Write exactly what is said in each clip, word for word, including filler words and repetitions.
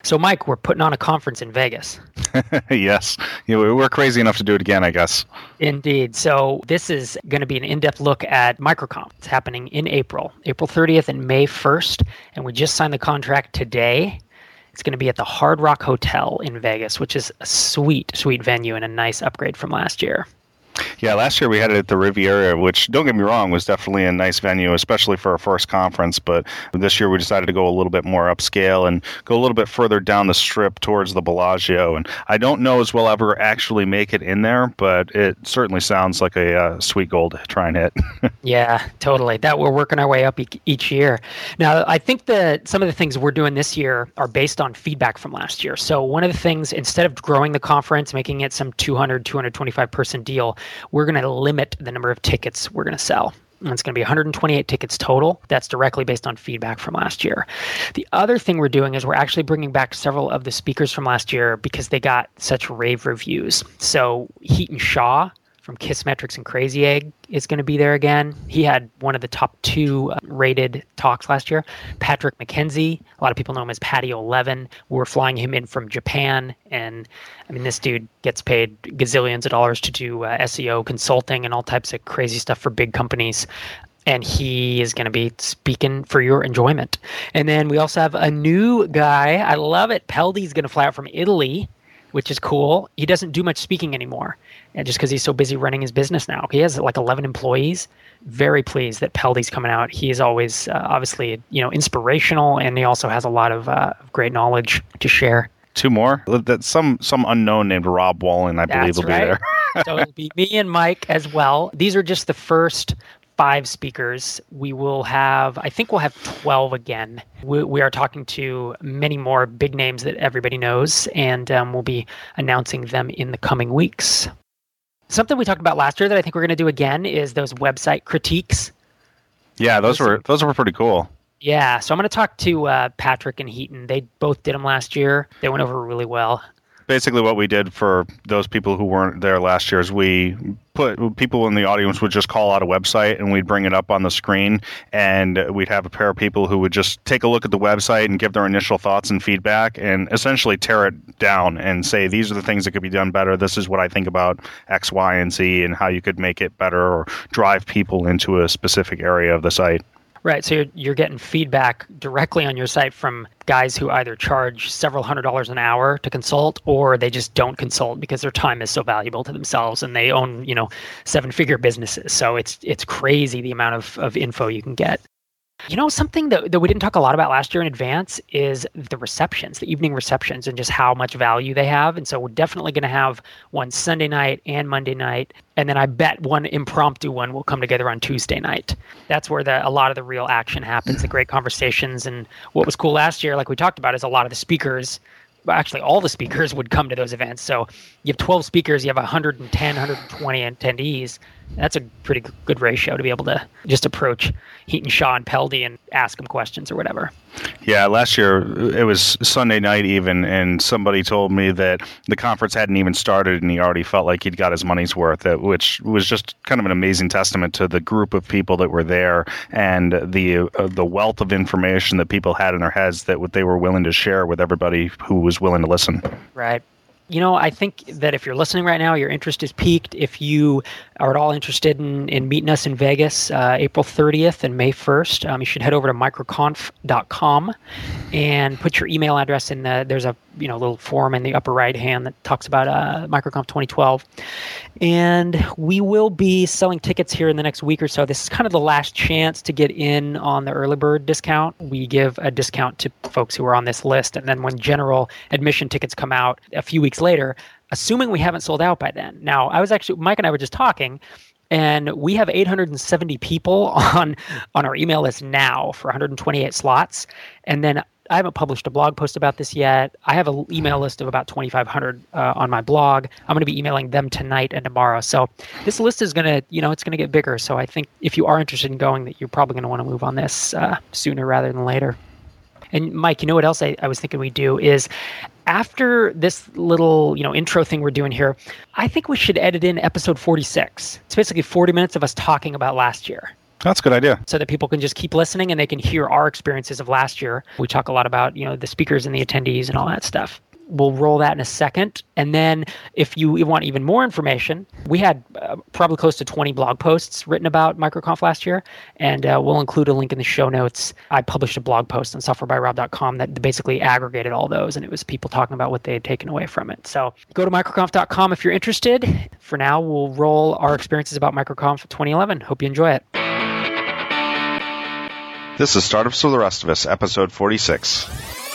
So, Mike, we're putting on a conference in Vegas. Yes. You know, we're crazy enough to do it again, I guess. Indeed. So this is going to be an in-depth look at MicroConf. It's happening in April, April thirtieth and May first. And we just signed the contract today. It's going to be at the Hard Rock Hotel in Vegas, which is a sweet, sweet venue and a nice upgrade from last year. Yeah, last year we had it at the Riviera, which, don't get me wrong, was definitely a nice venue, especially for our first conference. But this year we decided to go a little bit more upscale and go a little bit further down the strip towards the Bellagio. And I don't know as we'll ever actually make it in there, but it certainly sounds like a uh, sweet goal to try and hit. Yeah, totally. That we're working our way up e- each year. Now, I think that some of the things we're doing this year are based on feedback from last year. So one of the things, instead of growing the conference, making it some two hundred, two hundred twenty-five person deal, we're going to limit the number of tickets we're going to sell. And it's going to be one hundred twenty-eight tickets total. That's directly based on feedback from last year. The other thing we're doing is we're actually bringing back several of the speakers from last year because they got such rave reviews. So Heaton Shaw from Kissmetrics and Crazy Egg is going to be there again. He had one of the top two uh, rated talks last year. Patrick McKenzie, a lot of people know him as Patty eleven. We're flying him in from Japan. And I mean, this dude gets paid gazillions of dollars to do uh, S E O consulting and all types of crazy stuff for big companies. And he is going to be speaking for your enjoyment. And then we also have a new guy. I love it. Peldi's going to fly out from Italy, which is cool. He doesn't do much speaking anymore, and just because he's so busy running his business now. He has like eleven employees. Very pleased that Peldi's coming out. He is always uh, obviously, you know, inspirational, and he also has a lot of uh, great knowledge to share. Two more? That some some unknown named Rob Wallen, I believe, That's will right. be there. So it'll be me and Mike as well. These are just the first five speakers. We will have, I think we'll have twelve again. We, we are talking to many more big names that everybody knows, and um, we'll be announcing them in the coming weeks. Something we talked about last year that I think we're going to do again is those website critiques. Yeah, those were those were pretty cool. Yeah, so I'm going to talk to uh, Patrick and Heaton. They both did them last year. They went over really well. Basically what we did for those people who weren't there last year is we put people in the audience would just call out a website and we'd bring it up on the screen, and we'd have a pair of people who would just take a look at the website and give their initial thoughts and feedback and essentially tear it down and say, these are the things that could be done better. This is what I think about X, Y, and Z and how you could make it better or drive people into a specific area of the site. Right, so you're, you're getting feedback directly on your site from guys who either charge several hundred dollars an hour to consult, or they just don't consult because their time is so valuable to themselves and they own, you know, seven-figure businesses. So it's it's crazy the amount of, of info you can get. You know, something that, that we didn't talk a lot about last year in advance is the receptions, the evening receptions, and just how much value they have. And so we're definitely going to have one Sunday night and Monday night. And then I bet one impromptu one will come together on Tuesday night. That's where the, a lot of the real action happens, the great conversations. And what was cool last year, like we talked about, is a lot of the speakers, actually all the speakers would come to those events. So you have twelve speakers, you have one hundred ten, one hundred twenty attendees. That's a pretty good ratio to be able to just approach Heaton, Shaw, and Peldi and ask them questions or whatever. Yeah, last year it was Sunday night even, and somebody told me that the conference hadn't even started and he already felt like he'd got his money's worth, which was just kind of an amazing testament to the group of people that were there and the uh, the wealth of information that people had in their heads that what they were willing to share with everybody who was willing to listen. Right. You know, I think that if you're listening right now, your interest is piqued. If you are at all interested in, in meeting us in Vegas, uh, April thirtieth and May first, um, you should head over to microconf dot com and put your email address in the, there's a you know little form in the upper right hand that talks about uh, MicroConf twenty twelve. And we will be selling tickets here in the next week or so. This is kind of the last chance to get in on the early bird discount. We give a discount to folks who are on this list. And then when general admission tickets come out a few weeks later, assuming we haven't sold out by then. Now, I was actually, Mike and I were just talking, and we have eight hundred seventy people on, on our email list now for one hundred twenty-eight slots. And then I haven't published a blog post about this yet. I have an email list of about twenty-five hundred uh, on my blog. I'm going to be emailing them tonight and tomorrow. So this list is going to, you know, it's going to get bigger. So I think if you are interested in going, that you're probably going to want to move on this uh, sooner rather than later. And Mike, you know what else I, I was thinking we do is after this little, you know, intro thing we're doing here, I think we should edit in episode forty-six. It's basically forty minutes of us talking about last year. That's a good idea. So that people can just keep listening and they can hear our experiences of last year. We talk a lot about, you know, the speakers and the attendees and all that stuff. We'll roll that in a second. And then if you want even more information, we had uh, probably close to twenty blog posts written about MicroConf last year. And uh, we'll include a link in the show notes. I published a blog post on software by rob dot com that basically aggregated all those. And it was people talking about what they had taken away from it. So go to microconf dot com if you're interested. For now, we'll roll our experiences about MicroConf twenty eleven. Hope you enjoy it. This is Startups for the Rest of Us, episode forty-six.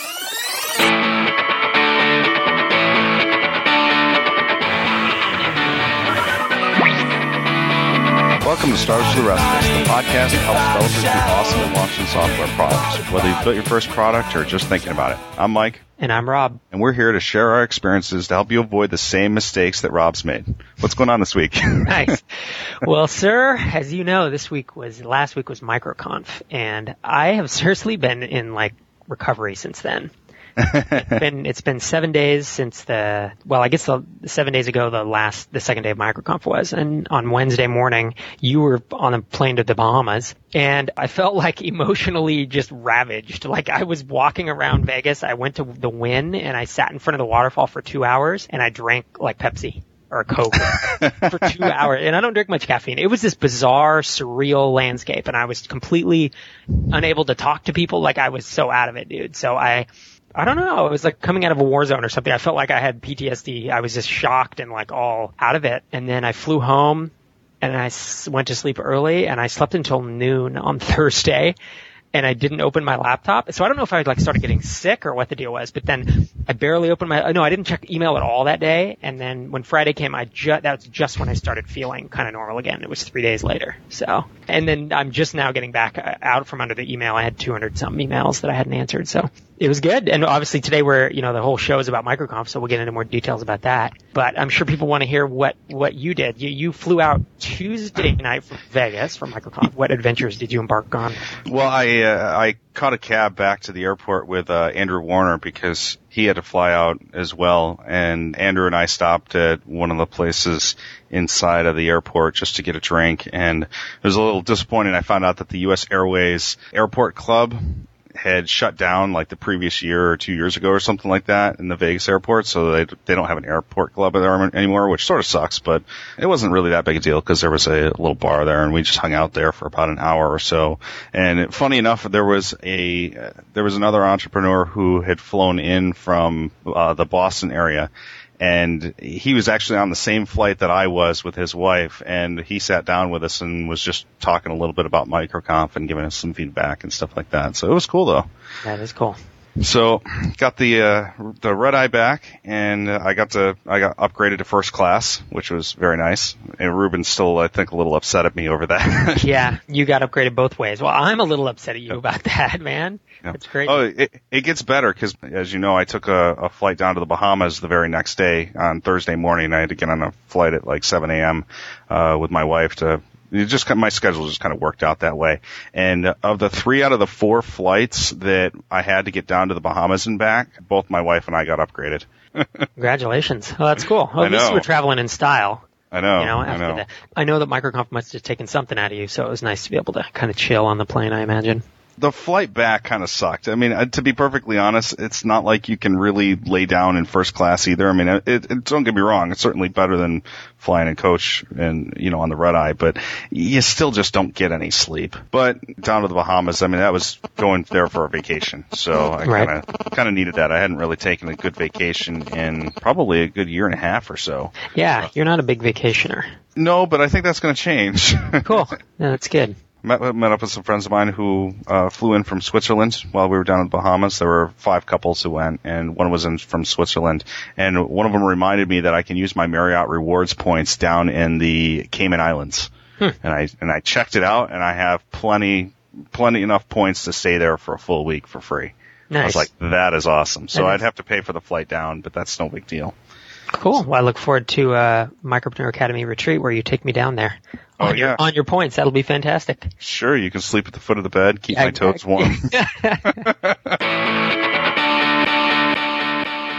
Welcome to Startups for the Rest of Us, the podcast that helps developers be awesome at launching software products, whether you've built your first product or just thinking about it. I'm Mike. And I'm Rob. And we're here to share our experiences to help you avoid the same mistakes that Rob's made. What's going on this week? Nice. Well, sir, as you know, this week was, last week was MicroConf, and I have seriously been in, like, recovery since then. it's been it's been seven days since the well I guess the seven days ago the last the second day of MicroConf was, and on Wednesday morning you were on a plane to the Bahamas, and I felt like emotionally just ravaged. Like I was walking around Vegas, I went to the Wynn and I sat in front of the waterfall for two hours and I drank like Pepsi or a Coke for two hours, and I don't drink much caffeine. It was this bizarre, surreal landscape, and I was completely unable to talk to people. Like I was so out of it, dude. So I. I don't know. It was like coming out of a war zone or something. I felt like I had P T S D. I was just shocked and like all out of it. And then I flew home and I went to sleep early and I slept until noon on Thursday. And I didn't open my laptop. So I don't know if I like started getting sick or what the deal was, but then I barely opened my, no, I didn't check email at all that day. And then when Friday came, I just, that was just when I started feeling kind of normal again. It was three days later. So, and then I'm just now getting back out from under the email. I had two hundred something emails that I hadn't answered. So it was good. And obviously today we're, you know, the whole show is about MicroConf, so we'll get into more details about that. But I'm sure people want to hear what, what you did. You, you flew out Tuesday night from Vegas for MicroConf. What adventures did you embark on? Well, I, uh, I caught a cab back to the airport with, uh, Andrew Warner because he had to fly out as well. And Andrew and I stopped at one of the places inside of the airport just to get a drink. And it was a little disappointing. I found out that the U S Airways Airport Club had shut down like the previous year or two years ago or something like that in the Vegas airport, so they they don't have an airport club there anymore, which sort of sucks, but it wasn't really that big a deal because there was a little bar there and we just hung out there for about an hour or so. And funny enough, there was a uh, there was another entrepreneur who had flown in from uh, the Boston area. And he was actually on the same flight that I was with his wife, and he sat down with us and was just talking a little bit about MicroConf and giving us some feedback and stuff like that. So it was cool, though. That is cool. So got the uh, the red eye back, and uh, I got to I got upgraded to first class, which was very nice. And Ruben's still, I think, a little upset at me over that. Yeah, you got upgraded both ways. Well, I'm a little upset at you about that, man. Yeah. It's great. Oh, it, it gets better because, as you know, I took a, a flight down to the Bahamas the very next day on Thursday morning. I had to get on a flight at like seven a.m. Uh, with my wife to. It just my schedule just kind of worked out that way. And of the three out of the four flights that I had to get down to the Bahamas and back, both my wife and I got upgraded. Congratulations. Well, that's cool. Well, I at least know. you were traveling in style. I know. You know, after I know. The, I know that MicroConf must have taken something out of you, so it was nice to be able to kind of chill on the plane, I imagine. The flight back kind of sucked. I mean, uh, to be perfectly honest, it's not like you can really lay down in first class either. I mean, it, it, don't get me wrong, it's certainly better than flying in coach and, you know, on the red eye, but you still just don't get any sleep. But down to the Bahamas, I mean, that was going there for a vacation, so I kind of kind of needed that. I hadn't really taken a good vacation in probably a good year and a half or so. Yeah, you're not a big vacationer. No, but I think that's going to change. Cool. Yeah, that's good. Met, met up with some friends of mine who uh, flew in from Switzerland while we were down in the Bahamas. There were five couples who went, and one was in from Switzerland. And one of them reminded me that I can use my Marriott Rewards points down in the Cayman Islands. Hmm. And I and I checked it out, and I have plenty plenty enough points to stay there for a full week for free. Nice. I was like, that is awesome. So That I'd is- have to pay for the flight down, but that's no big deal. Cool. Well, I look forward to uh Micropreneur Academy retreat where you take me down there. Oh, on your, yeah. on your points. That'll be fantastic. Sure, you can sleep at the foot of the bed, keep Yeah, my toes warm.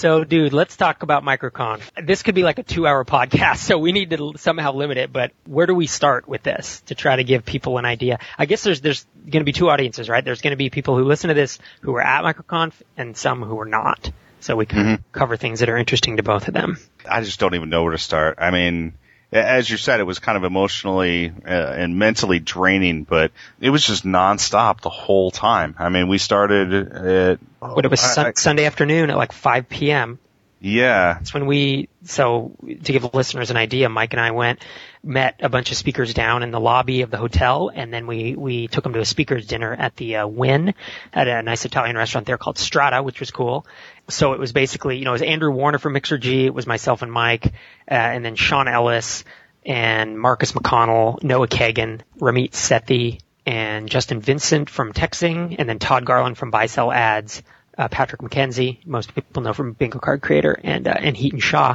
So, dude, let's talk about MicroConf. This could be like a two-hour podcast, so we need to somehow limit it. But where do we start with this to try to give people an idea? I guess there's there's going to be two audiences, right? There's going to be people who listen to this who are at MicroConf and some who are not. So we can mm-hmm. cover things that are interesting to both of them. I just don't even know where to start. I mean, as you said, it was kind of emotionally uh, and mentally draining, but it was just nonstop the whole time. I mean, we started at... Oh, but it was I, I, Sunday afternoon at like five p.m. Yeah. That's when we, so to give listeners an idea, Mike and I went, met a bunch of speakers down in the lobby of the hotel, and then we, we took them to a speakers dinner at the uh, Wynn, at a nice Italian restaurant there called Strata, which was cool. So it was basically, you know, it was Andrew Warner from Mixergy, it was myself and Mike, uh, and then Sean Ellis, and Marcus McConnell, Noah Kagan, Ramit Sethi, and Justin Vincent from Texing, and then Todd Garland from Buy Sell Ads, uh, Patrick McKenzie, most people know from Bingo Card Creator, and uh, and Heaton Shaw.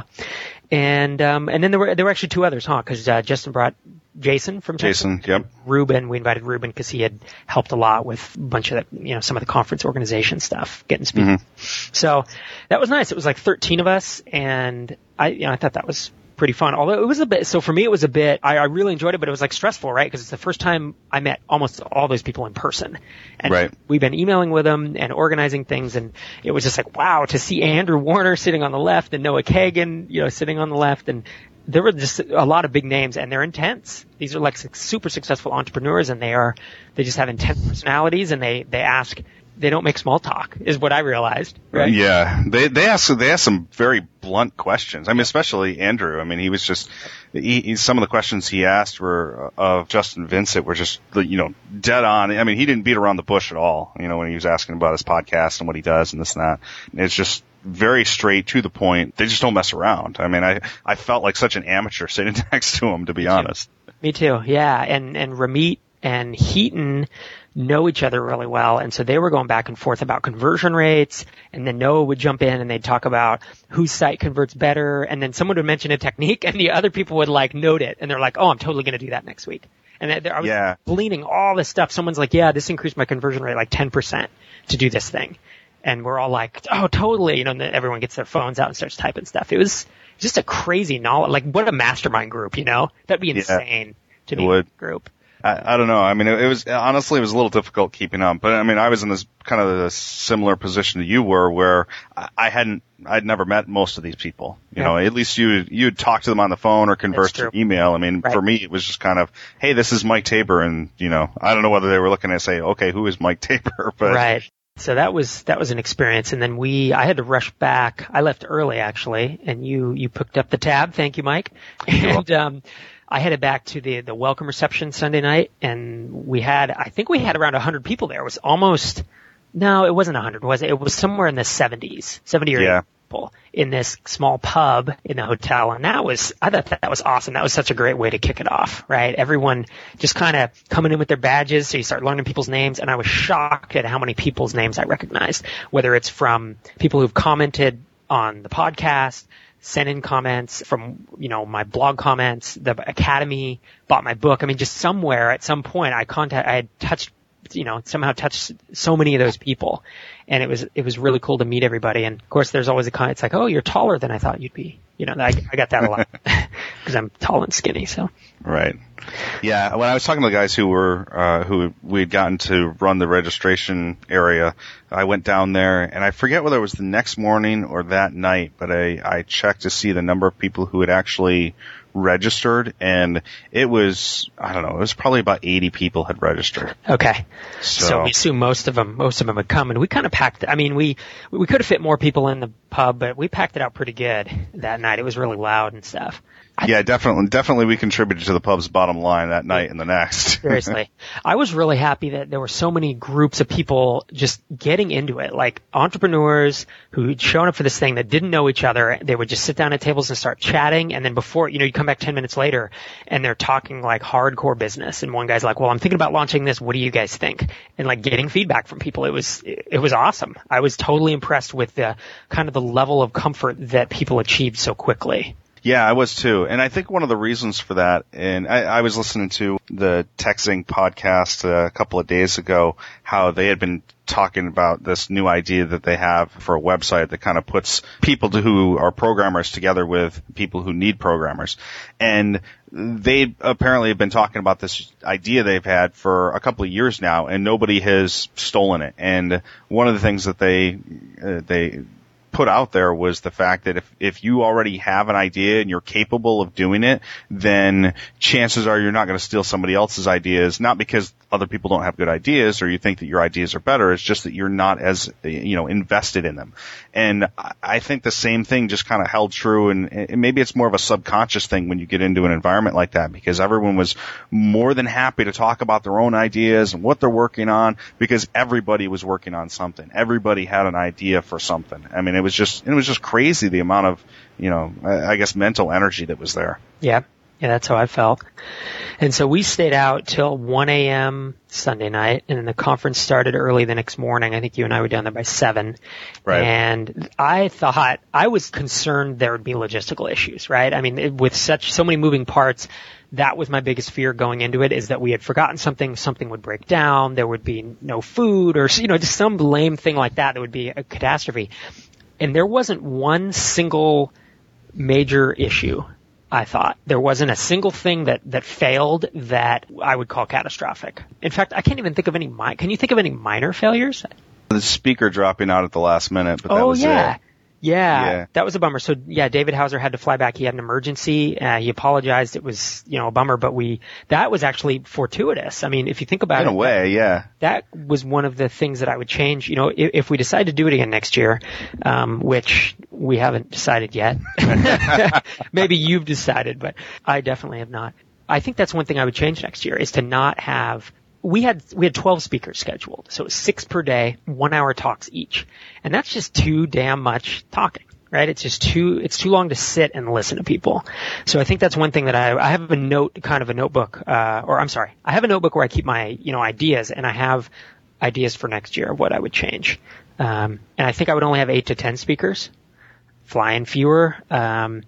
And um and then there were there were actually two others, huh? Because uh, Justin brought Jason from Jason, Texas. yep. Ruben, we invited Ruben because he had helped a lot with a bunch of the, you know, some of the conference organization stuff, getting speakers. Mm-hmm. So that was nice. It was like thirteen of us, and I you know I thought that was pretty fun. Although it was a bit, so for me it was a bit, I, I really enjoyed it, but it was like stressful, right? Because it's the first time I met almost all those people in person. And right. we've been emailing with them and organizing things, and it was just like, wow, to see Andrew Warner sitting on the left and Noah Kagan, you know, sitting on the left, and there were just a lot of big names, and they're intense. These are like super successful entrepreneurs, and they are, they just have intense personalities, and they, they ask, they don't make small talk, is what I realized. Right? Yeah, they they asked they asked some very blunt questions. I mean, especially Andrew. I mean, he was just he, he, some of the questions he asked were of Justin Vincent were just you know dead on. I mean, he didn't beat around the bush at all. You know, when he was asking about his podcast and what he does and this and that. It's just very straight to the point. They just don't mess around. I mean, I I felt like such an amateur sitting next to him, to be Me honest. Too. Me too. Yeah, and and Ramit and Heaton know each other really well, and so they were going back and forth about conversion rates, and then Noah would jump in and they'd talk about whose site converts better, and then someone would mention a technique and the other people would like note it, and they're like, oh, I'm totally going to do that next week. And I was yeah. gleaning all this stuff. Someone's like, yeah, this increased my conversion rate like ten percent to do this thing. And we're all like, oh, totally. You know, and then everyone gets their phones out and starts typing stuff. It was just a crazy knowledge. Like, what a mastermind group, you know? That'd be insane yeah, to be in a group. I, I don't know. I mean, it, it was, honestly, it was a little difficult keeping up. But I mean, I was in this kind of a similar position to you were, where I, I hadn't, I'd never met most of these people. You yeah. know, at least you, you'd talk to them on the phone or converse through email. I mean, right. for me, it was just kind of, hey, this is Mike Tabor. And, you know, I don't know whether they were looking at say, okay, who is Mike Tabor? But right. So that was, that was an experience. And then we, I had to rush back. I left early actually, and you, you picked up the tab. Thank you, Mike. And, um, I headed back to the, the welcome reception Sunday night, and we had, I think we had around a hundred people there. It was almost, no, it wasn't a hundred, was it? It was somewhere in the seventies, seventy or yeah. eighty people in this small pub in the hotel. And that was, I thought that was awesome. That was such a great way to kick it off, right? Everyone just kind of coming in with their badges. So you start learning people's names, and I was shocked at how many people's names I recognized, whether it's from people who've commented on the podcast, sent in comments from, you know, my blog comments, the Academy, bought my book. I mean, just somewhere at some point I contact, I had touched, you know, somehow touched so many of those people. And it was, it was really cool to meet everybody. And of course there's always a comment. It's like, oh, you're taller than I thought you'd be. You know, I, I got that a lot because I'm tall and skinny. So. Right. Yeah. When I was talking to the guys who were, uh, who we had gotten to run the registration area, I went down there, and I forget whether it was the next morning or that night, but I, I checked to see the number of people who had actually registered, and it was, I don't know, it was probably about eighty people had registered. Okay. So, so we assume most of them, most of them would come, and we kind of packed, I mean, we, we could have fit more people in the pub, but we packed it out pretty good that night. It was really loud and stuff. Yeah, definitely. Definitely we contributed to the pub's bottom line that night and the next. Seriously. I was really happy that there were so many groups of people just getting into it, like entrepreneurs who had shown up for this thing that didn't know each other. They would just sit down at tables and start chatting, and then before, you know, you come back ten minutes later and they're talking like hardcore business, and one guy's like, well, I'm thinking about launching this. What do you guys think? And like getting feedback from people. It was, it was awesome. I was totally impressed with the kind of the level of comfort that people achieved so quickly. Yeah, I was too. And I think one of the reasons for that, and I, I was listening to the TechZing podcast a couple of days ago, how they had been talking about this new idea that they have for a website that kind of puts people to, who are programmers together with people who need programmers. And they apparently have been talking about this idea they've had for a couple of years now, and nobody has stolen it. And one of the things that they, uh, they, put out there was the fact that if, if you already have an idea and you're capable of doing it, then chances are you're not going to steal somebody else's ideas, not because other people don't have good ideas or you think that your ideas are better. It's just that you're not as, you know, invested in them. And I think the same thing just kind of held true, and, and maybe it's more of a subconscious thing when you get into an environment like that, because everyone was more than happy to talk about their own ideas and what they're working on, because everybody was working on something. Everybody had an idea for something. I mean, it was just, it was just crazy the amount of, you know, I, I guess mental energy that was there. Yeah. Yeah, that's how I felt. And so we stayed out till one a.m. Sunday night, and then the conference started early the next morning. I think you and I were down there by seven. Right. And I thought, I was concerned there would be logistical issues, right? I mean, with such, so many moving parts, that was my biggest fear going into it, is that we had forgotten something, something would break down, there would be no food, or, you know, just some lame thing like that that would be a catastrophe. And there wasn't one single major issue. I thought there wasn't a single thing that, that failed that I would call catastrophic. In fact, I can't even think of any, mi- can you think of any minor failures? The speaker dropping out at the last minute, but that oh, was yeah. it. Yeah, yeah, that was a bummer. So yeah, David Hauser had to fly back. He had an emergency. Uh, he apologized. It was, you know, a bummer, but we, that was actually fortuitous. I mean, if you think about it. In it. a way, that, yeah. That was one of the things that I would change. You know, if, if we decide to do it again next year, um, which we haven't decided yet. Maybe you've decided, but I definitely have not. I think that's one thing I would change next year, is to not have, we had, we had twelve speakers scheduled. So it was six per day, one hour talks each. And that's just too damn much talking, right? It's just too, it's too long to sit and listen to people. So I think that's one thing that I, I have a note, kind of a notebook, uh, or I'm sorry, I have a notebook where I keep my, you know, ideas, and I have ideas for next year of what I would change. Um, and I think I would only have eight to ten speakers, fly in fewer, um,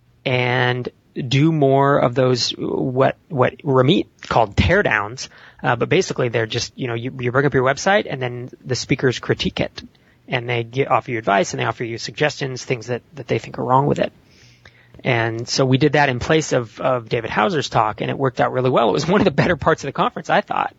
and do more of those, what, what Ramit called teardowns. Uh, but basically they're just, you know, you, you bring up your website and then the speakers critique it, and they get, offer you advice, and they offer you suggestions, things that, that they think are wrong with it. And so we did that in place of, of David Hauser's talk, and it worked out really well. It was one of the better parts of the conference, I thought.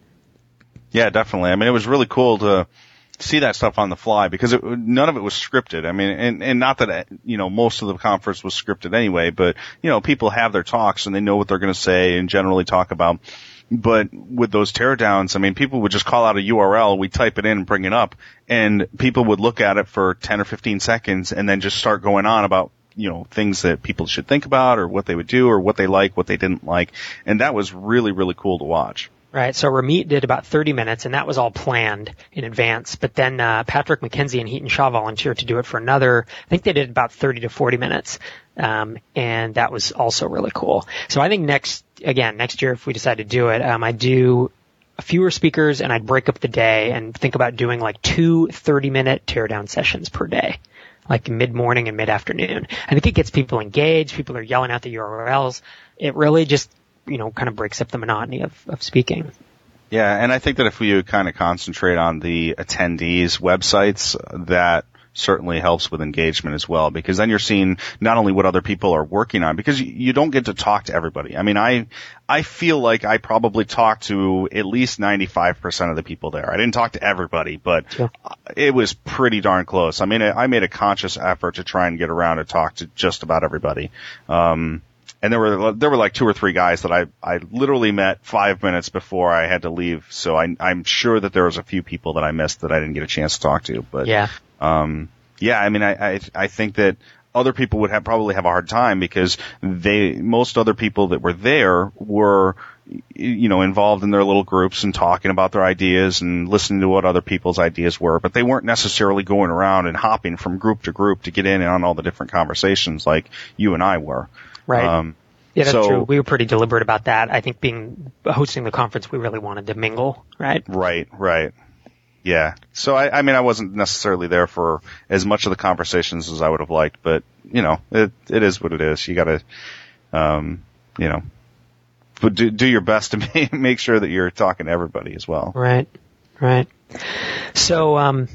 Yeah, definitely. I mean, it was really cool to see that stuff on the fly, because it, none of it was scripted. I mean, and, and not that, you know, most of the conference was scripted anyway, but, you know, people have their talks and they know what they're going to say and generally talk about. But with those teardowns, I mean, people would just call out a U R L, we type it in and bring it up, and people would look at it for ten or fifteen seconds and then just start going on about, you know, things that people should think about, or what they would do, or what they like, what they didn't like. And that was really, really cool to watch. Right. So Ramit did about thirty minutes, and that was all planned in advance. But then uh, Patrick McKenzie and Heaton Shaw volunteered to do it for another, I think they did about thirty to forty minutes. Um, and that was also really cool. So I think next, again, next year, if we decide to do it, um, I'd do fewer speakers, and I'd break up the day and think about doing like two thirty-minute teardown sessions per day, like mid-morning and mid-afternoon. I think it gets people engaged. People are yelling out the U R Ls. It really just, you know, kind of breaks up the monotony of, of speaking. Yeah, and I think that if we kind of concentrate on the attendees' websites, that certainly helps with engagement as well, because then you're seeing not only what other people are working on, because you, you don't get to talk to everybody. I mean, I I feel like I probably talked to at least ninety-five percent of the people there. I didn't talk to everybody, but sure, it was pretty darn close. I mean, I made a conscious effort to try and get around to talk to just about everybody. Um And there were there were like two or three guys that I I literally met five minutes before I had to leave. So I I'm sure that there was a few people that I missed that I didn't get a chance to talk to. But yeah, um, yeah. I mean, I I, I think that other people would have probably have a hard time, because they most other people that were there were, you know, involved in their little groups and talking about their ideas and listening to what other people's ideas were, but they weren't necessarily going around and hopping from group to group to get in on all the different conversations like you and I were. Right. Um, yeah, that's so, true. We were pretty deliberate about that. I think being hosting the conference, we really wanted to mingle, right? Right, right. Yeah. So, I, I mean, I wasn't necessarily there for as much of the conversations as I would have liked, but, you know, it it is what it is. You got to, um, you know, do, do your best to make, make sure that you're talking to everybody as well. Right. Right. So, um,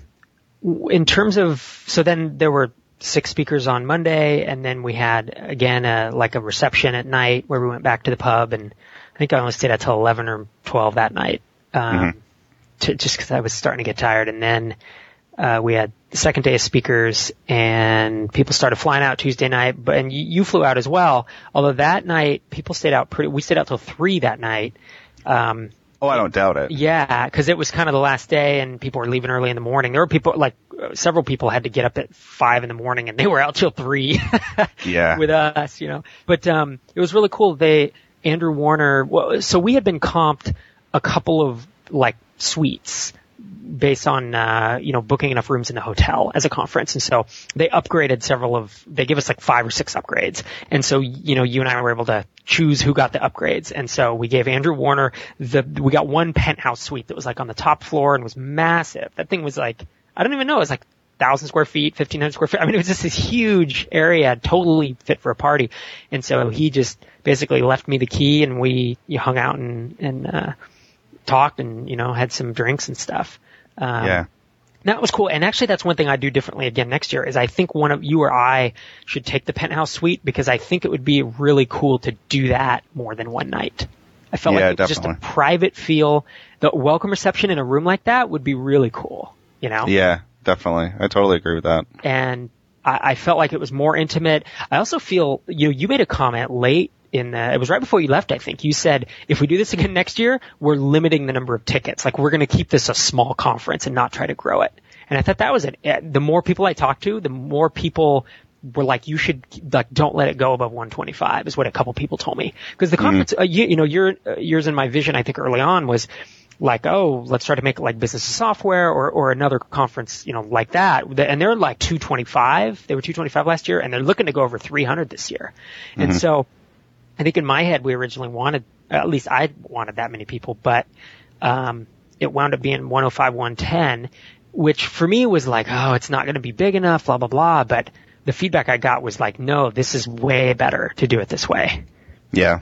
in terms of, so then there were six speakers on Monday, and then we had, again, a, like a reception at night where we went back to the pub, and I think I only stayed out till eleven or twelve that night, um, mm-hmm. to, just because I was starting to get tired. And then uh, we had the second day of speakers, and people started flying out Tuesday night, but and you, you flew out as well, although that night people stayed out pretty, we stayed out till three that night. Um, Oh, I don't doubt it. Yeah, because it was kind of the last day, and people were leaving early in the morning. There were people, like, uh, several people had to get up at five in the morning, and they were out till three. Yeah. With us, you know. But um it was really cool. They, Andrew Warner, well, so we had been comped a couple of, like, suites based on, uh, you know, booking enough rooms in the hotel as a conference. And so they upgraded several of, they give us like five or six upgrades. And so, you know, you and I were able to choose who got the upgrades. And so we gave Andrew Warner the, we got one penthouse suite that was like on the top floor and was massive. That thing was like, I don't even know, it was like thousand square feet, fifteen hundred square feet. I mean, it was just this huge area, totally fit for a party. And so he just basically left me the key, and we you hung out and, and, uh, talked and, you know, had some drinks and stuff. Um, yeah. That was cool. And actually that's one thing I do differently again next year is I think one of you or I should take the penthouse suite, because I think it would be really cool to do that more than one night. I felt yeah, like it was definitely. just a private feel. The welcome reception in a room like that would be really cool, you know? Yeah, definitely. I totally agree with that. And I, I felt like it was more intimate. I also feel, you know, you made a comment late in the, it was right before you left, I think. You said, if we do this again next year, we're limiting the number of tickets. Like, we're going to keep this a small conference and not try to grow it. And I thought that was it. The more people I talked to, the more people were like, you should, like, don't let it go above one twenty-five, is what a couple people told me. Because the conference, mm-hmm. uh, you, you know, your, uh, yours and my vision, I think early on was like, oh, let's try to make it like Business of Software or, or another conference, you know, like that. And they're like two twenty-five. They were two twenty-five last year, and they're looking to go over three hundred this year. Mm-hmm. And so, I think in my head, we originally wanted, at least I wanted that many people, but, um, it wound up being one oh five, one ten, which for me was like, oh, it's not going to be big enough, blah, blah, blah. But the feedback I got was like, no, this is way better to do it this way. Yeah.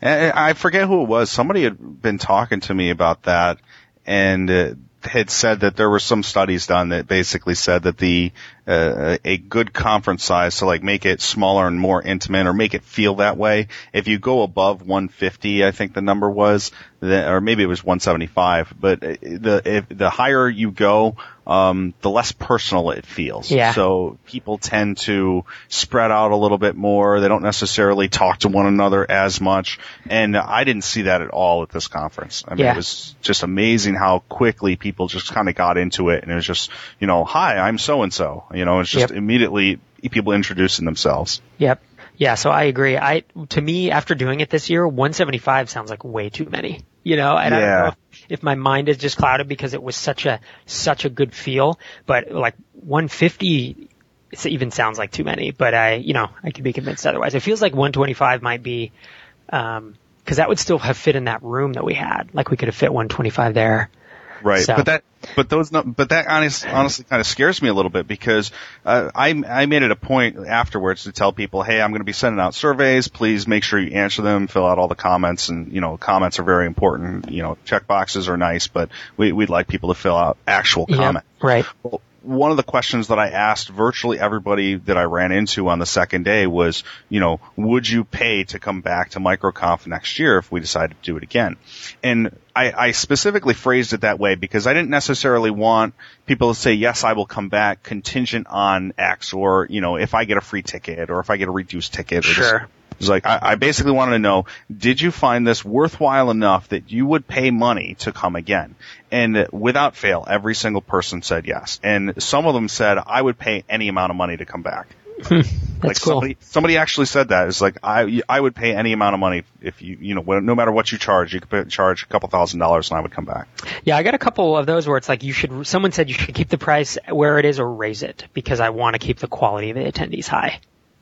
I forget who it was. Somebody had been talking to me about that, and uh, had said that there were some studies done that basically said that the uh, a good conference size to like make it smaller and more intimate, or make it feel that way, if you go above one fifty, I think the number was, or maybe it was one seventy-five, but the if the higher you go, um the less personal it feels. Yeah. So people tend to spread out a little bit more. They don't necessarily talk to one another as much, and I didn't see that at all at this conference. I mean, yeah. It was just amazing how quickly people just kind of got into it, and it was just, you know, hi, I'm so and so. You know, it's just yep. immediately people introducing themselves. Yep. Yeah, so I agree. I, to me, after doing it this year, one seventy-five sounds like way too many, you know, and yeah. I don't know if, if my mind is just clouded because it was such a, such a good feel, but like one fifty, it even sounds like too many, but I, you know, I could be convinced otherwise. It feels like one twenty-five might be, um, cause that would still have fit in that room that we had. Like we could have fit one twenty-five there. Right, so. but that, but those, but that honest, honestly kind of scares me a little bit, because uh, I, I made it a point afterwards to tell people, hey, I'm going to be sending out surveys. Please make sure you answer them, fill out all the comments, and you know, comments are very important. You know, check boxes are nice, but we, we'd like people to fill out actual comment. Yep, right. Well, one of the questions that I asked virtually everybody that I ran into on the second day was, you know, would you pay to come back to MicroConf next year if we decided to do it again? And I, I specifically phrased it that way because I didn't necessarily want people to say, yes, I will come back contingent on X, or, you know, if I get a free ticket or if I get a reduced ticket. Or sure. Just, it was like, I, I basically wanted to know, did you find this worthwhile enough that you would pay money to come again? And without fail, every single person said yes. And some of them said, I would pay any amount of money to come back. That's like cool. Somebody, somebody actually said that. It's like, I, I would pay any amount of money if you, you know, no matter what you charge, you could charge a couple thousand dollars and I would come back. Yeah, I got a couple of those where it's like you should, someone said you should keep the price where it is or raise it because I want to keep the quality of the attendees high.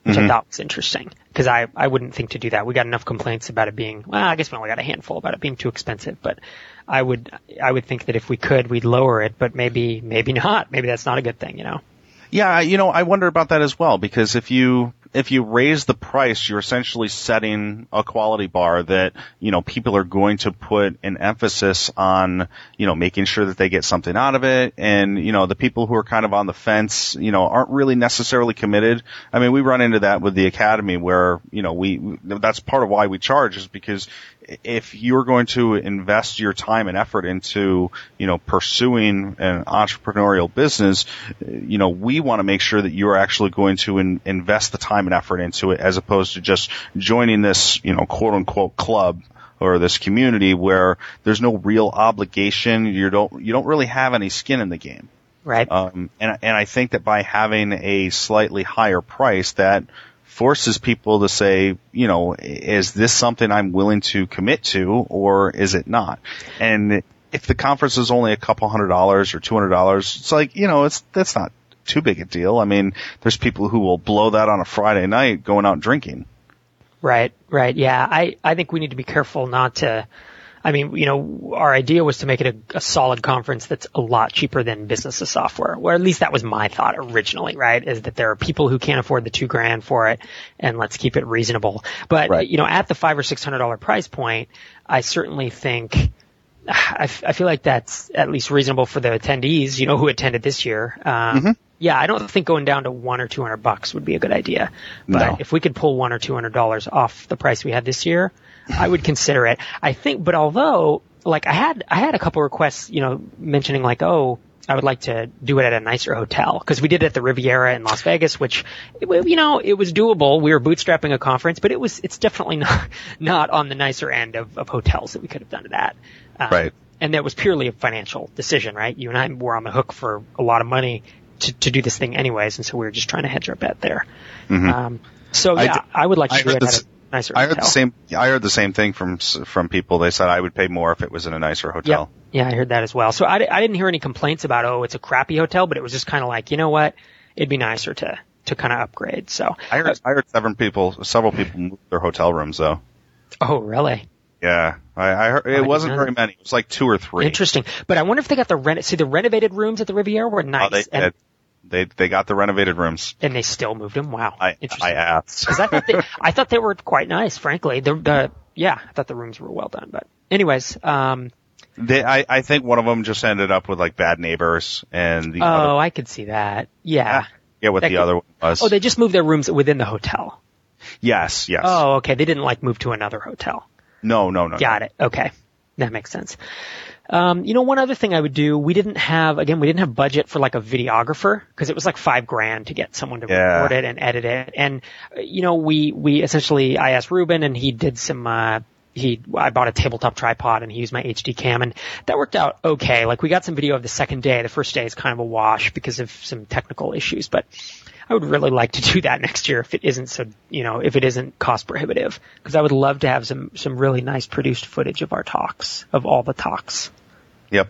which Mm-hmm. I thought was interesting because I, I wouldn't think to do that. We got enough complaints about it being, well, I guess we only got a handful about it being too expensive, but I would, I would think that if we could, we'd lower it, but maybe, maybe not. Maybe that's not a good thing, you know? Yeah, you know, I wonder about that as well, because if you if you raise the price, you're essentially setting a quality bar that, you know, people are going to put an emphasis on, you know, making sure that they get something out of it. And, you know, the people who are kind of on the fence, you know, aren't really necessarily committed. I mean, we run into that with the Academy where, you know, we, that's part of why we charge, is because if you're going to invest your time and effort into, you know, pursuing an entrepreneurial business, you know, we want to make sure that you're actually going to in, invest the time and effort into it, as opposed to just joining this, you know, quote unquote club or this community where there's no real obligation. You don't, you don't really have any skin in the game. Right. Um, and, and I think that by having a slightly higher price, that forces people to say, you know, is this something I'm willing to commit to, or is it not? And if the conference is only a couple hundred dollars or two hundred dollars, it's like, you know, it's, that's not too big a deal. I mean, there's people who will blow that on a Friday night going out drinking. Right, right. Yeah. I, I think we need to be careful not to, I mean, you know, our idea was to make it a, a solid conference that's a lot cheaper than business of software, or at least that was my thought originally, right? Is that there are people who can't afford the two grand for it, and let's keep it reasonable. But, right. you know, at the five or six hundred dollar price point, I certainly think, I, f- I feel like that's at least reasonable for the attendees, you know, who attended this year. Um, mm-hmm. Yeah, I don't think going down to one or two hundred bucks would be a good idea. But no. if we could pull one or two hundred dollars off the price we had this year, I would consider it. I think, but although, like I had, I had a couple requests, you know, mentioning like, oh, I would like to do it at a nicer hotel, because we did it at the Riviera in Las Vegas, which, you know, it was doable. We were bootstrapping a conference, but it was, it's definitely not, not on the nicer end of, of hotels that we could have done it at. Um, right. And that was purely a financial decision, right? You and I were on the hook for a lot of money to, to do this thing anyways, and so we were just trying to hedge our bet there. Mm-hmm. Um, so yeah, I, d- I would like to I do it this, at a nicer I heard hotel. the same. I heard the same thing from from people. They said I would pay more if it was in a nicer hotel. Yeah, yeah, I heard that as well. So I, I didn't hear any complaints about, oh, it's a crappy hotel, but it was just kind of like, you know what, it'd be nicer to to kind of upgrade. So I heard, I heard several people, several people moved their hotel rooms though. Oh, really? Yeah, I, I heard it oh, wasn't very many. It was like two or three. Interesting. But I wonder if they got the rent. See, the renovated rooms at the Riviera were nice. Oh, they and, did. They they got the renovated rooms, and they still moved them. Wow, I, interesting. I asked because I thought they, I thought they were quite nice, frankly. The the yeah, I thought the rooms were well done. But anyways, um, they I I think one of them just ended up with like bad neighbors, and the oh, other, I could see that. Yeah, yeah, what that the could, other one was. Oh, they just moved their rooms within the hotel. Yes, yes. Oh, okay. They didn't like move to another hotel. No, no, no. Got no. it. Okay, that makes sense. Um, you know, one other thing I would do, we didn't have, again, we didn't have budget for like a videographer, because it was like five grand to get someone to yeah. record it and edit it. And, you know, we, we essentially, I asked Ruben and he did some, uh, he, I bought a tabletop tripod and he used my H D cam, and that worked out okay. Like we got some video of the second day. The first day is kind of a wash because of some technical issues, but I would really like to do that next year if it isn't so, you know, if it isn't cost prohibitive, because I would love to have some, some really nice produced footage of our talks, of all the talks. Yep.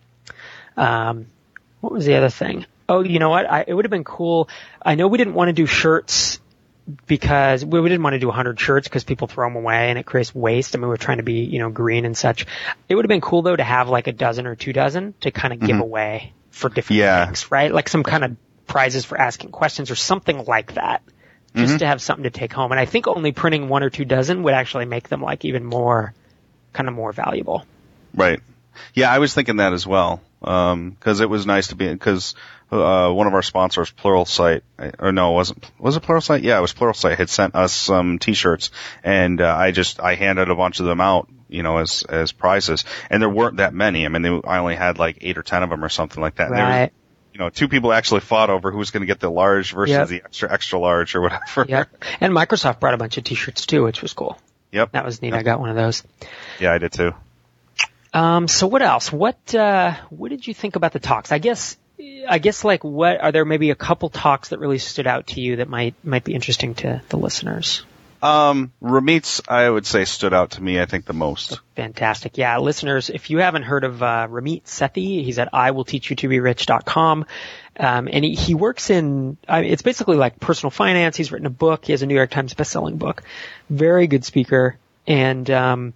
Um, what was the other thing? Oh, you know what? I, it would have been cool. I know we didn't want to do shirts because we, we didn't want to do one hundred shirts because people throw them away and it creates waste. I mean, we're trying to be, you know, green and such. It would have been cool though to have like a dozen or two dozen to kind of give mm-hmm. away for different yeah. things, right? Like some kind of prizes for asking questions or something like that, just mm-hmm. to have something to take home. And I think only printing one or two dozen would actually make them like even more, kind of more valuable. Right. Yeah, I was thinking that as well. Um, cause it was nice to be, cause, uh, one of our sponsors, Pluralsight, or no, it wasn't, was it Pluralsight? Yeah, it was Pluralsight, had sent us some t-shirts, and, uh, I just, I handed a bunch of them out, you know, as, as prizes. And there weren't that many. I mean, they, I only had like eight or ten of them or something like that. And right. there was, you know, two people actually fought over who's going to get the large versus yep. the extra, extra large or whatever. Yep. And Microsoft brought a bunch of t-shirts too, which was cool. Yep. That was neat. Yep. I got one of those. Yeah, I did too. Um, so what else? What, uh, what did you think about the talks? I guess, I guess like what, are there maybe a couple talks that really stood out to you that might, might be interesting to the listeners? Um, Ramit's, I would say, stood out to me, I think, the most. Fantastic. Yeah, listeners, if you haven't heard of uh, Ramit Sethi, he's at I will teach you to be rich dot com. Um, and he, he works in, I mean, it's basically like personal finance. He's written a book. He has a New York Times bestselling book. Very good speaker. And um,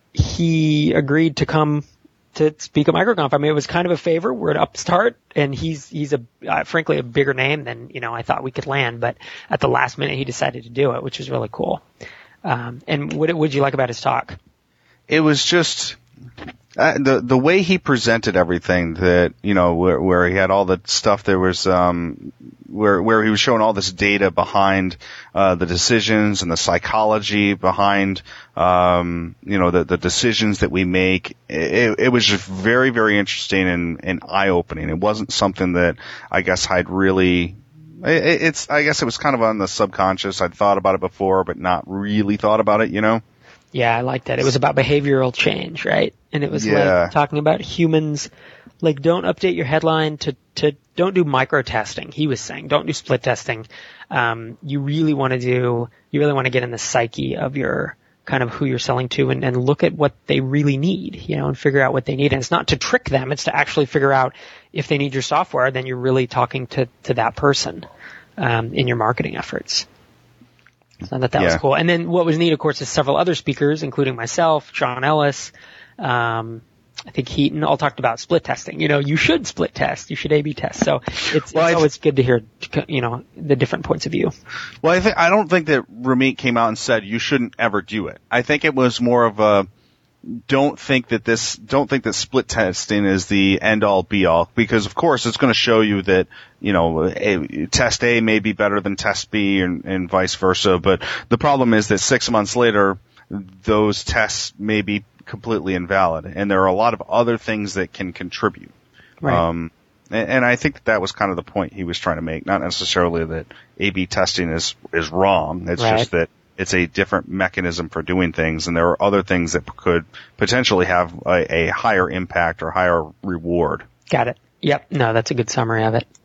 he agreed to come to speak at MicroConf. I mean, it was kind of a favor. We're an upstart, and he's he's a uh, frankly a bigger name than you know I thought we could land. But at the last minute, he decided to do it, which is really cool. Um, and what would you like about his talk? It was just uh, the the way he presented everything. That you know where, where he had all the stuff. There was um where where he was showing all this data behind uh, the decisions and the psychology behind um you know the the decisions that we make. It, it was just very very interesting and, and eye opening. It wasn't something that I guess I'd really. It, it's I guess it was kind of on the subconscious. I'd thought about it before, but not really thought about it. You know. Yeah, I like that. It was about behavioral change, right? And it was yeah. like talking about humans, like don't update your headline to, to don't do micro testing. He was saying don't do split testing. Um, you really want to do, you really want to get in the psyche of your kind of who you're selling to and, and look at what they really need, you know, and figure out what they need. And it's not to trick them. It's to actually figure out if they need your software, then you're really talking to, to that person, um, in your marketing efforts. So I thought that yeah. was cool. And then what was neat, of course, is several other speakers, including myself, John Ellis, um, I think Heaton, all talked about split testing. You know, you should split test. You should A B test. So it's, well, it's always good to hear, you know, the different points of view. Well, I think, I don't think that Ramit came out and said you shouldn't ever do it. I think it was more of a, don't think that this, don't think that split testing is the end all be all, because of course it's going to show you that, you know, a, test A may be better than test B and, and vice versa. But the problem is that six months later, those tests may be completely invalid. And there are a lot of other things that can contribute. Right. Um, and, and I think that that was kind of the point he was trying to make. Not necessarily that A B testing is, is wrong. It's right. just that it's a different mechanism for doing things, and there are other things that could potentially have a, a higher impact or higher reward. Got it. Yep. No, that's a good summary of it.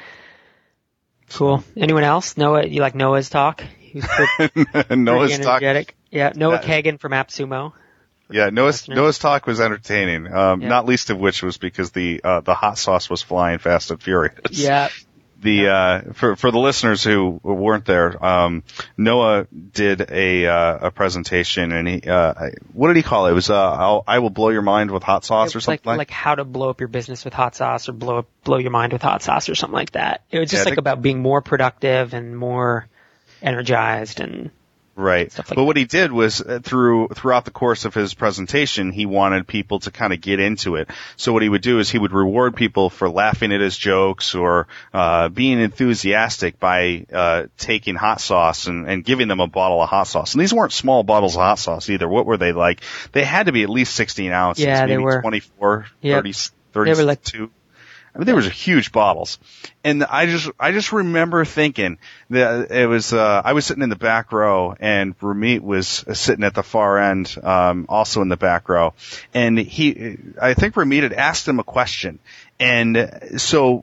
Cool. Anyone else? Noah, you like Noah's talk? He was pretty, Noah's pretty talk. energetic. Yeah, Noah that, Kagan from AppSumo. Yeah, Noah's, Noah's talk was entertaining, um, yeah. not least of which was because the uh, the hot sauce was flying fast and furious. Yeah. The uh for for the listeners who weren't there, um Noah did a uh, a presentation, and he uh what did he call it? It was uh I'll, I will blow your mind with hot sauce or something like, like like how to blow up your business with hot sauce, or blow up, blow your mind with hot sauce, or something like that. It was just yeah, like about being more productive and more energized and right. stuff like but that. what he did was uh, through throughout the course of his presentation, he wanted people to kind of get into it. So what he would do is he would reward people for laughing at his jokes or uh being enthusiastic by uh taking hot sauce and, and giving them a bottle of hot sauce. And these weren't small bottles of hot sauce either. What were they like? They had to be at least sixteen ounces, yeah, maybe they were. twenty-four, Yep. thirty, thirty-two. They were like, I mean, they were huge bottles. And I just, I just remember thinking that it was, uh, I was sitting in the back row, and Ramit was sitting at the far end, um, also in the back row. And he, I think Ramit had asked him a question. And so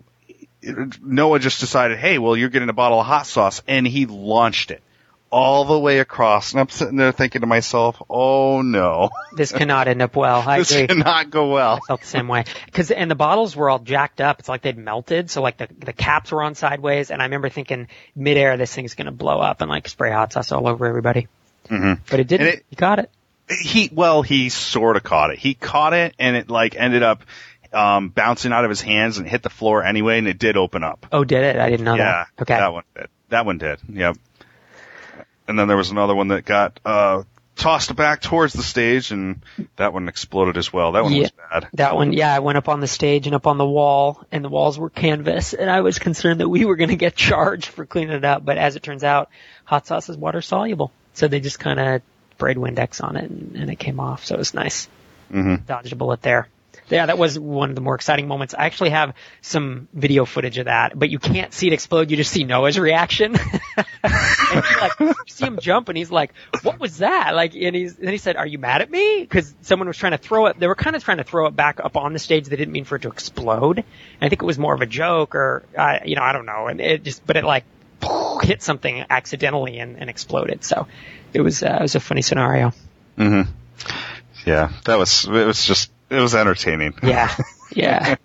Noah just decided, hey, well, you're getting a bottle of hot sauce. And he launched it all the way across. And I'm sitting there thinking to myself, oh no. this cannot end up well. I this agree. cannot go well. I felt the same way. Cause, and the bottles were all jacked up. It's like they'd melted. So like the, the caps were on sideways. And I remember thinking midair, this thing's going to blow up and like spray hot sauce all over everybody. Mm-hmm. But it didn't. It, he caught it. He, well, he sort of caught it. He caught it, and it like ended up, um, bouncing out of his hands and hit the floor anyway, and it did open up. Oh, did it? I didn't know yeah, that. Okay. That one did. That one did. Yep. And then there was another one that got, uh, tossed back towards the stage, and that one exploded as well. That one yeah, was bad. That one, yeah, I went up on the stage and up on the wall, and the walls were canvas, and I was concerned that we were going to get charged for cleaning it up, but as it turns out, hot sauce is water soluble. So they just kind of sprayed Windex on it, and, and it came off, so it was nice. Mm-hmm. Dodged a bullet there. Yeah, that was one of the more exciting moments. I actually have some video footage of that, but you can't see it explode. You just see Noah's reaction. And he like, you see him jump, and he's like, what was that? Like, and he's, and he said, are you mad at me? Cause someone was trying to throw it. They were kind of trying to throw it back up on the stage. They didn't mean for it to explode. And I think it was more of a joke, or, uh, you know, I don't know. And it just, but it like, hit something accidentally and, and exploded. So it was uh, it was a funny scenario. Mm-hmm. Yeah, that was it. Was just it was entertaining. Yeah, yeah.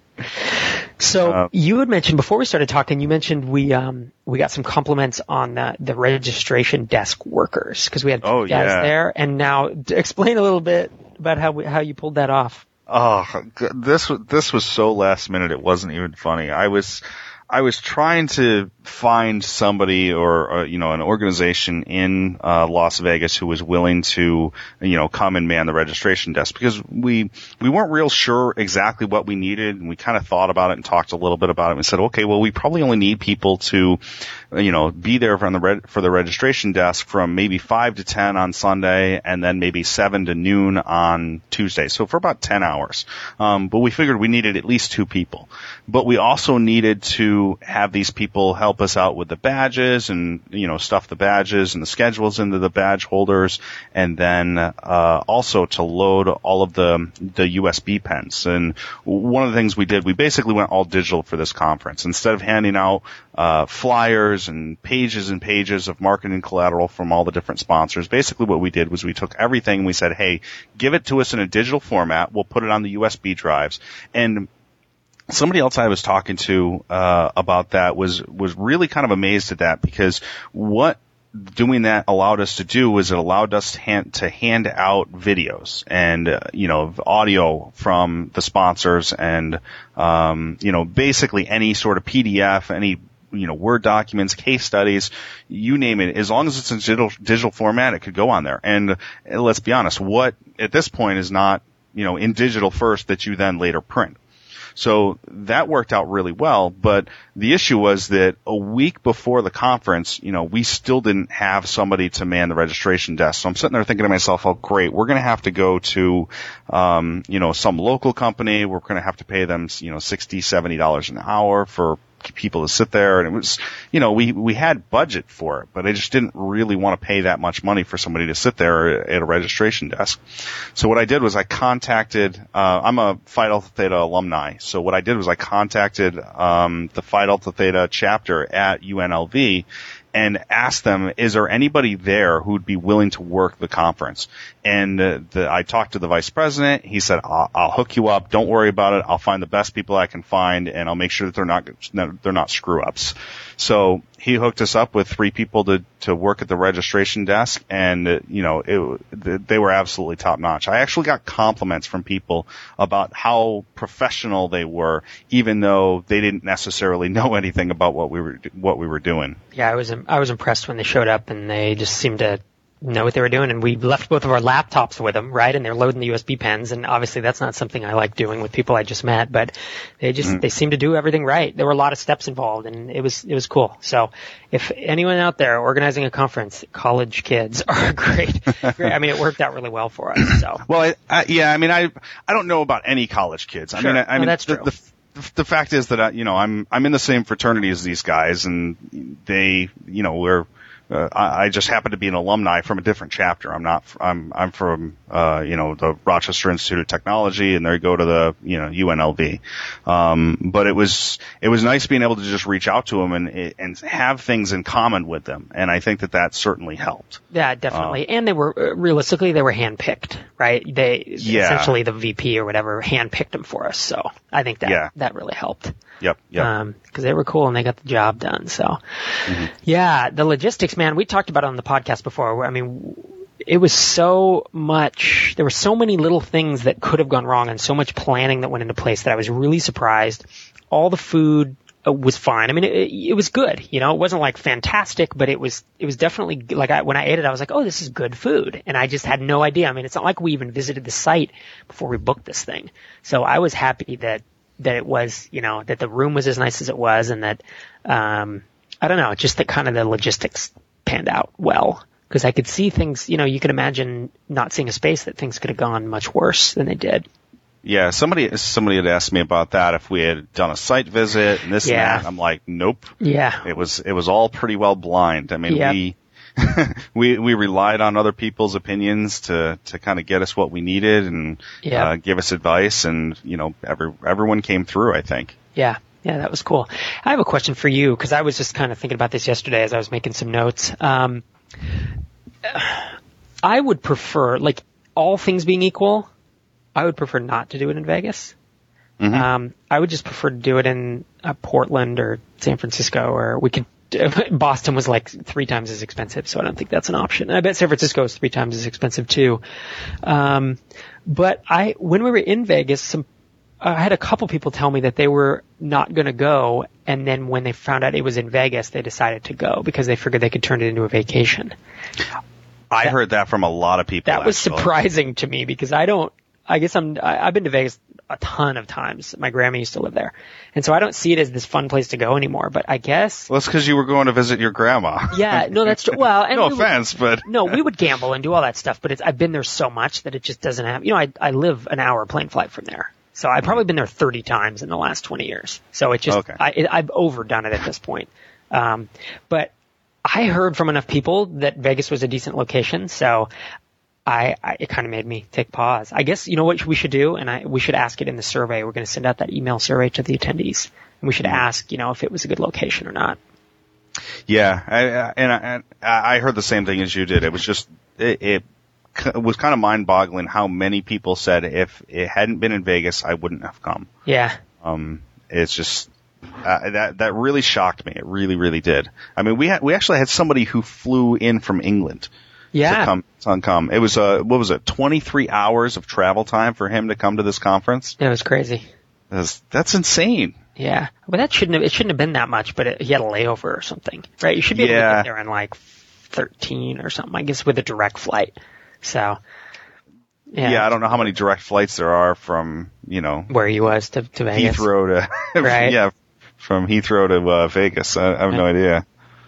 So Uh, you had mentioned before we started talking, you mentioned we um we got some compliments on the, the registration desk workers because we had Oh, guys yeah. there. And now d- explain a little bit about how we, how you pulled that off. Oh, g- this was this was so last minute. It wasn't even funny. I was I was trying to find somebody or uh, you know an organization in uh, Las Vegas who was willing to you know come and man the registration desk because we we weren't real sure exactly what we needed, and we kind of thought about it and talked a little bit about it. And we said, okay, well, we probably only need people to you know be there for the reg- for the registration desk from maybe five to ten on Sunday, and then maybe seven to noon on Tuesday. So for about ten hours. Um, but we figured we needed at least two people. But we also needed to have these people help us out with the badges and, you know, stuff the badges and the schedules into the badge holders, and then uh, also to load all of the the U S B pens. And one of the things we did, we basically went all digital for this conference. Instead of handing out uh, flyers and pages and pages of marketing collateral from all the different sponsors, basically what we did was we took everything and we said, hey, give it to us in a digital format. We'll put it on the U S B drives. And somebody else I was talking to uh, about that was was really kind of amazed at that, because what doing that allowed us to do was it allowed us to hand, to hand out videos and uh, you know audio from the sponsors and um, you know basically any sort of P D F, any you know Word documents, case studies, you name it. As long as it's in digital digital format, it could go on there. And uh, let's be honest, what at this point is not you know in digital first that you then later print. So that worked out really well, but the issue was that a week before the conference, you know, we still didn't have somebody to man the registration desk. So I'm sitting there thinking to myself, oh, great, we're going to have to go to, um, you know, some local company. We're going to have to pay them, you know, sixty dollars, seventy dollars an hour for people to sit there. And it was, you know, we, we had budget for it, but I just didn't really want to pay that much money for somebody to sit there at a registration desk. So what I did was I contacted, uh, I'm a Phi Delta Theta alumni. So what I did was I contacted, um, the Phi Delta Theta chapter at U N L V and asked them, is there anybody there who would be willing to work the conference? And uh, the, I talked to the vice president. He said, I'll, I'll hook you up. Don't worry about it. I'll find the best people I can find, and I'll make sure that they're not they're not screw ups. So he hooked us up with three people to to work at the registration desk, and uh, you know it, they were absolutely top notch. I actually got compliments from people about how professional they were, even though they didn't necessarily know anything about what we were what we were doing. Yeah, I was I was impressed when they showed up, and they just seemed to know what they were doing, and we left both of our laptops with them, right? And they're loading the U S B pens, and obviously that's not something I like doing with people I just met, but they just, mm-hmm. they seemed to do everything right. There were a lot of steps involved, and it was, it was cool. So if anyone out there organizing a conference, college kids are great. great. I mean, it worked out really well for us, so. Well, I, I, yeah, I mean, I, I don't know about any college kids. Sure. I mean, I, I mean, no, that's the, true. the, the fact is that, I, you know, I'm, I'm in the same fraternity as these guys, and they, you know, we're, Uh, I, I just happen to be an alumni from a different chapter. I'm not. I'm. I'm from. Uh, you know, the Rochester Institute of Technology, and they go to the. You know, U N L V. Um, but it was. It was nice being able to just reach out to them and and have things in common with them, and I think that that certainly helped. Yeah, definitely. Uh, and they were realistically they were handpicked, right? They yeah. essentially the V P or whatever handpicked them for us. So I think that yeah. that really helped. Yep. Yep. Um, cause they were cool and they got the job done. So mm-hmm. yeah, the logistics, man, we talked about it on the podcast before. I mean, it was so much, there were so many little things that could have gone wrong and so much planning that went into place that I was really surprised. All the food was fine. I mean, it, it was good. You know, it wasn't like fantastic, but it was, it was definitely like I, when I ate it, I was like, oh, this is good food. And I just had no idea. I mean, it's not like we even visited the site before we booked this thing. So I was happy that that it was, you know, that the room was as nice as it was, and that, um, I don't know, just that kind of the logistics panned out well. Because I could see things, you know, you could imagine not seeing a space that things could have gone much worse than they did. Yeah, somebody somebody had asked me about that, if we had done a site visit and this yeah. and that. And I'm like, nope. Yeah. It was it was all pretty well blind. I mean, yep. we we we relied on other people's opinions to to kind of get us what we needed and yep. uh, give us advice, and you know, every everyone came through, I think. Yeah. Yeah, that was cool. I have a question for you because I was just kind of thinking about this yesterday as I was making some notes. Um, I would prefer, like, all things being equal, I would prefer not to do it in Vegas. Mm-hmm. Um, I would just prefer to do it in uh, Portland or San Francisco, or we could. Boston was like three times as expensive, so I don't think that's an option. I bet San Francisco is three times as expensive too. Um, but I, when we were in Vegas, some, I had a couple people tell me that they were not going to go, and then when they found out it was in Vegas, they decided to go because they figured they could turn it into a vacation. I that, heard that from a lot of people. That was actually. surprising to me because I don't. I guess I'm. I, I've been to Vegas a ton of times. My grandma used to live there, and so I don't see it as this fun place to go anymore. But I guess. Well, it's because you were going to visit your grandma. Yeah, no, that's true. Well, and no we offense, would, but no, we would gamble and do all that stuff. But it's, I've been there so much that it just doesn't have. You know, I I live an hour plane flight from there, so I've probably been there thirty times in the last twenty years. So it just okay. I it, I've overdone it at this point. Um, but I heard from enough people that Vegas was a decent location, so. I, I, it kind of made me take pause. I guess, you know what we should do? And I, we should ask it in the survey. We're going to send out that email survey to the attendees. And we should ask, you know, if it was a good location or not. Yeah. I, I, and I, I heard the same thing as you did. It was just, it, it was kind of mind boggling how many people said if it hadn't been in Vegas, I wouldn't have come. Yeah. Um, it's just, uh, that, that really shocked me. It really, really did. I mean, we had, we actually had somebody who flew in from England. Yeah. To come, to come. It was uh what was it, twenty-three hours of travel time for him to come to this conference? It was crazy. That's, that's insane. Yeah. But that shouldn't have, it shouldn't have been that much, but it, he had a layover or something, right? You should be able yeah. to get there in like thirteen or something, I guess, with a direct flight. So. Yeah. Yeah, I don't know how many direct flights there are from, you know. Where he was to, to Vegas. Heathrow to, right. yeah, from Heathrow to uh, Vegas. I, I have no idea.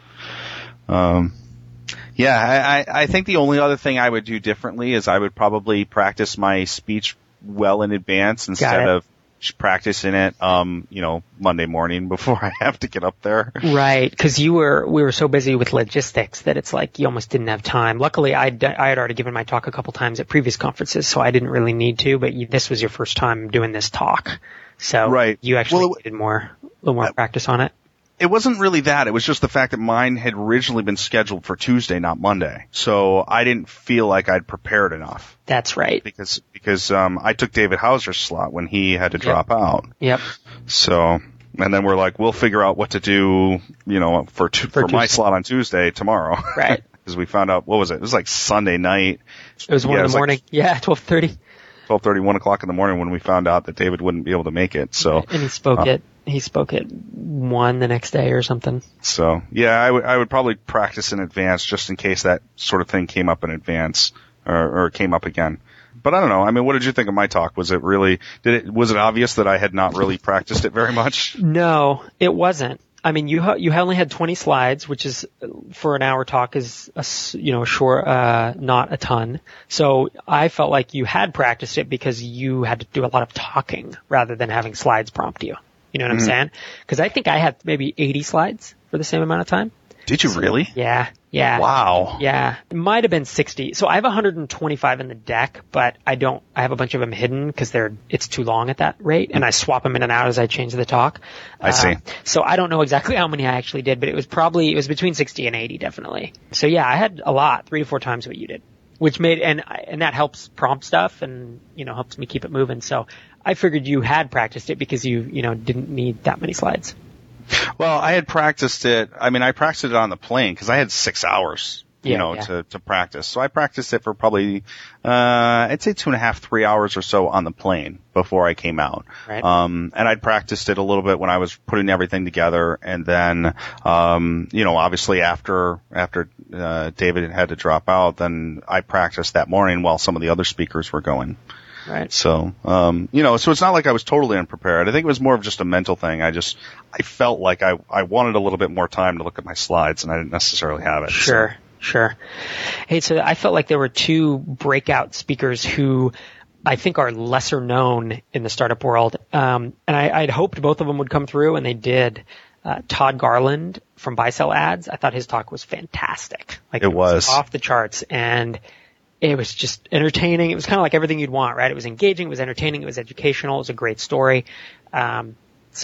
Um, Yeah, I, I think the only other thing I would do differently is I would probably practice my speech well in advance instead of practicing it, um, you know, Monday morning before I have to get up there. Right, because you were, we were so busy with logistics that it's like you almost didn't have time. Luckily, I'd, I had already given my talk a couple times at previous conferences, so I didn't really need to, but you, this was your first time doing this talk. So right. you actually well, needed more, a little more uh, practice on it. It wasn't really that. It was just the fact that mine had originally been scheduled for Tuesday, not Monday. So I didn't feel like I'd prepared enough. That's right. Because, because, um, I took David Hauser's slot when he had to yep. drop out. Yep. So, and then we're like, we'll figure out what to do, you know, for, t- for, for my slot on Tuesday tomorrow. Right. Because we found out, what was it? It was like Sunday night. It was one yeah, in the morning. Like yeah, twelve thirty. twelve thirty, one o'clock in the morning when we found out that David wouldn't be able to make it. So. And he spoke uh, at, he spoke at one the next day or something. So, yeah, I would, I would probably practice in advance just in case that sort of thing came up in advance or, or came up again. But I don't know. I mean, what did you think of my talk? Was it really, did it, was it obvious that I had not really practiced it very much? No, it wasn't. I mean, you ha- you only had twenty slides, which is for an hour talk is a, you know short, uh, not a ton. So I felt like you had practiced it because you had to do a lot of talking rather than having slides prompt you. You know what mm-hmm. I'm saying? Because I think I had maybe eighty slides for the same amount of time. Did you so, really? Yeah, yeah. Wow. Yeah, it might have been sixty. So I have one hundred twenty-five in the deck, but I don't. I have a bunch of them hidden because they're it's too long at that rate, and I swap them in and out as I change the talk. I see. Uh, so I don't know exactly how many I actually did, but it was probably it was between sixty and eighty, definitely. So yeah, I had a lot, three to four times what you did, which made and and that helps prompt stuff and you know helps me keep it moving. So I figured you had practiced it because you you know didn't need that many slides. Well, I had practiced it. I mean, I practiced it on the plane because I had six hours, you yeah, know, yeah. to, to practice. So I practiced it for probably, uh, I'd say two and a half, three hours or so on the plane before I came out. Right. Um, and I'd practiced it a little bit when I was putting everything together. And then, um, you know, obviously after, after, uh, David had to drop out, then I practiced that morning while some of the other speakers were going. Right. So, um, you know, so it's not like I was totally unprepared. I think it was more of just a mental thing. I just, I felt like I, I wanted a little bit more time to look at my slides and I didn't necessarily have it. Sure, so. sure. Hey, so I felt like there were two breakout speakers who I think are lesser known in the startup world. Um, and I, I'd hoped both of them would come through and they did. Uh, Todd Garland from Buy Sell Ads. I thought his talk was fantastic. Like it was. It was off the charts and it was just entertaining. It was kind of like everything you'd want, right? It was engaging, it was entertaining, it was educational, it was a great story. Um, so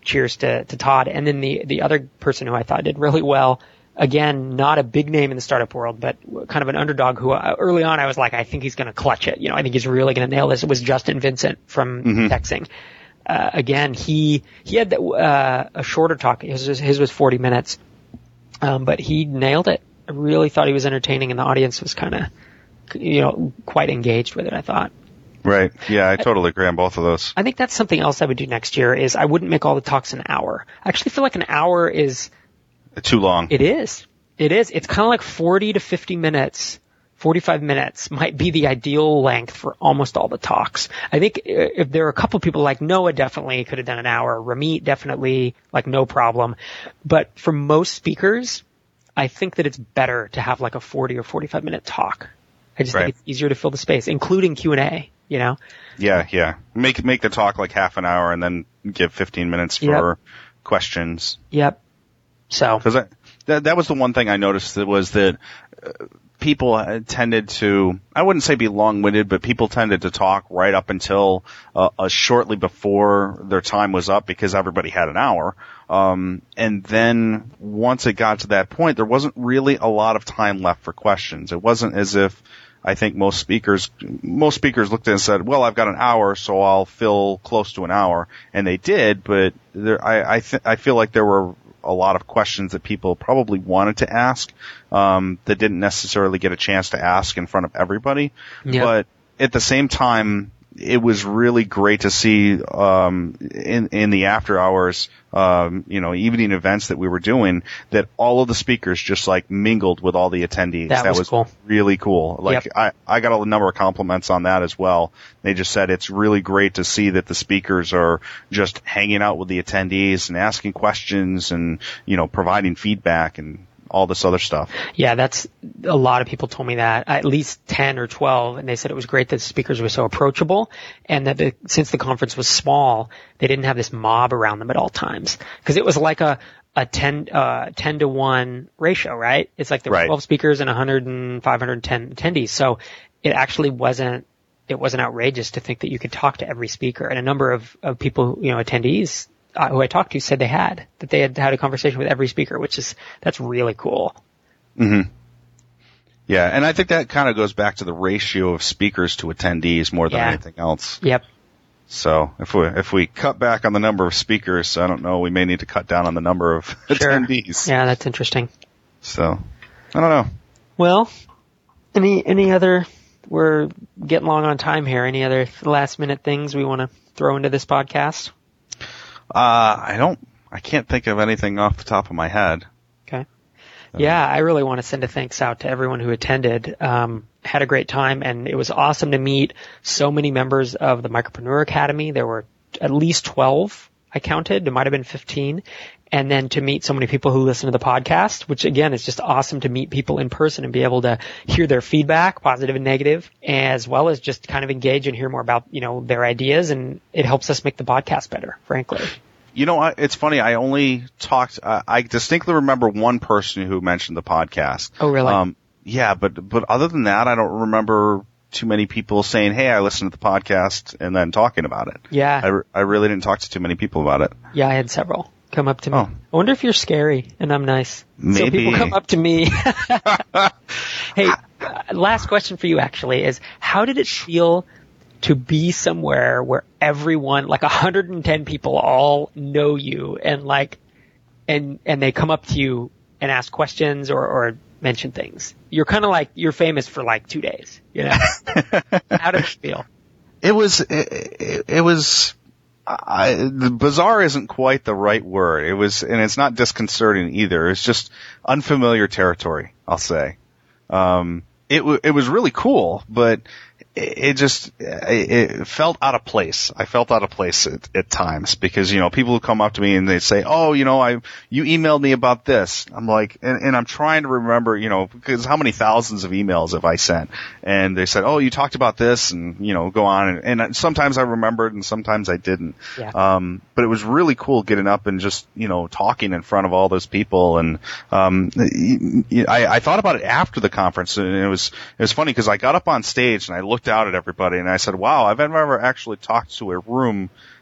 cheers to, to Todd. And then the, the other person who I thought did really well, again, not a big name in the startup world, but kind of an underdog who uh, early on I was like, I think he's going to clutch it. You know, I think he's really going to nail this. It was Justin Vincent from mm-hmm. Texting. Uh, again, he, he had, uh, a shorter talk. His, his was forty minutes. Um, but he nailed it. I really thought he was entertaining and the audience was kind of, you know, quite engaged with it, I thought. Right. Yeah, I totally agree on both of those. I think that's something else I would do next year is I wouldn't make all the talks an hour. I actually feel like an hour is too long. It is. It is. It's kind of like forty to fifty minutes. forty-five minutes might be the ideal length for almost all the talks. I think if there are a couple of people like Noah definitely could have done an hour. Ramit definitely, like no problem. But for most speakers, I think that it's better to have like a forty or forty-five minute talk. I just right. think it's easier to fill the space, including Q and A, you know? Yeah, yeah. Make, make the talk like half an hour and then give fifteen minutes for yep. questions. Yep. So. Cause I, that, that was the one thing I noticed that was that, uh, people tended to, I wouldn't say be long-winded, but people tended to talk right up until uh, uh, shortly before their time was up because everybody had an hour. Um, and then once it got to that point, there wasn't really a lot of time left for questions. It wasn't as if I think most speakers, most speakers looked at it and said, well, I've got an hour, so I'll fill close to an hour. And they did, but there, I, I, th- I feel like there were a lot of questions that people probably wanted to ask, um, that didn't necessarily get a chance to ask in front of everybody. Yep. But at the same time, it was really great to see, um, in, in the after hours, um, you know, evening events that we were doing, that all of the speakers just like mingled with all the attendees. That, that was, was cool. really cool. Like yep. I, I got a number of compliments on that as well. They just said it's really great to see that the speakers are just hanging out with the attendees and asking questions and, you know, providing feedback and all this other stuff. Yeah, that's a lot of people told me that, at least ten or twelve, and they said it was great that the speakers were so approachable and that the, since the conference was small, they didn't have this mob around them at all times. Because it was like a, a ten, uh, ten to one ratio, right? It's like there were right. twelve speakers and one hundred and five hundred ten attendees. So it actually wasn't, it wasn't outrageous to think that you could talk to every speaker. And a number of, of people, you know, attendees, Uh, who I talked to said they had, that they had had a conversation with every speaker, which is, that's really cool. Mm-hmm. Yeah, and I think that kind of goes back to the ratio of speakers to attendees more than yeah. anything else. Yep. So if we, if we cut back on the number of speakers, I don't know, we may need to cut down on the number of sure. attendees. Yeah, that's interesting. So, I don't know. Well, any, any other, we're getting long on time here, any other last minute things we want to throw into this podcast? Uh, I don't, I can't think of anything off the top of my head. Okay. Yeah, I really want to send a thanks out to everyone who attended. Um, had a great time, and it was awesome to meet so many members of the Micropreneur Academy. There were at least twelve, I counted. There might have been fifteen. And then to meet so many people who listen to the podcast, which again is just awesome to meet people in person and be able to hear their feedback, positive and negative, as well as just kind of engage and hear more about, you know, their ideas. And it helps us make the podcast better, frankly. You know, it's funny. I only talked, uh, I distinctly remember one person who mentioned the podcast. Oh, really? Um, yeah, but, but other than that, I don't remember too many people saying, hey, I listened to the podcast and then talking about it. Yeah. I, I really didn't talk to too many people about it. Yeah, I had several come up to me. Oh. I wonder if you're scary and I'm nice. Maybe. So people come up to me. Hey, last question for you actually is, how did it feel to be somewhere where everyone, like one hundred ten people all know you and like, and, and they come up to you and ask questions or, or mention things? You're kind of like, you're famous for like two days, you know? How did it feel? It was, it, it, it was, I, the bizarre isn't quite the right word. It was, and it's not disconcerting either. It's just unfamiliar territory, I'll say. Um, it, w- it was really cool, but it just, it felt out of place. I felt out of place at, at times because, you know, people would come up to me and they'd say, oh, you know, I, you emailed me about this. I'm like, and, and I'm trying to remember, you know, because how many thousands of emails have I sent? And they said, oh, you talked about this and, you know, go on. And, and sometimes I remembered and sometimes I didn't. Yeah. Um, but it was really cool getting up and just, you know, talking in front of all those people. And, um, I, I thought about it after the conference and it was, it was funny because I got up on stage and I looked out at everybody and I said, wow, I've never actually talked to a room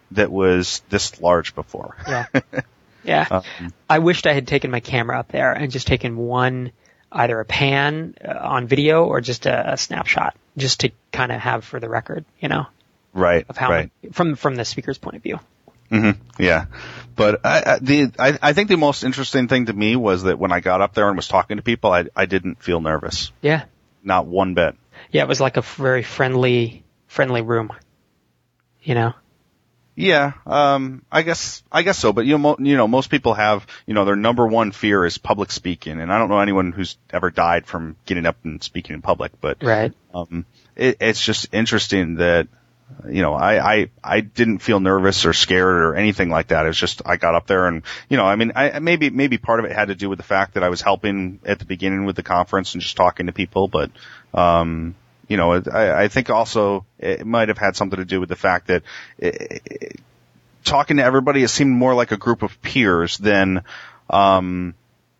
that was this large before. Yeah. Yeah. um, I wished I had taken my camera up there and just taken one, either a pan uh, on video or just a, a snapshot, just to kind of have for the record, you know? Right. Of how right. Many, from from the speaker's point of view. Mm-hmm. Yeah. But I, I, the, I, I think the most interesting thing to me was that when I got up there and was talking to people, I, I didn't feel nervous. Yeah. Not one bit. Yeah, it was like a very friendly, friendly room, you know? Yeah, um, I guess, I guess so. But you know, mo- you know, most people have, you know, their number one fear is public speaking. And I don't know anyone who's ever died from getting up and speaking in public, but, right. um, it, it's just interesting that, you know, I, I, I didn't feel nervous or scared or anything like that. It was just, I got up there and, you know, I mean, I, maybe, maybe part of it had to do with the fact that I was helping at the beginning with the conference and just talking to people. But, um, you know, I, I think also it might have had something to do with the fact that it, it, talking to everybody, it seemed more like a group of peers than, um,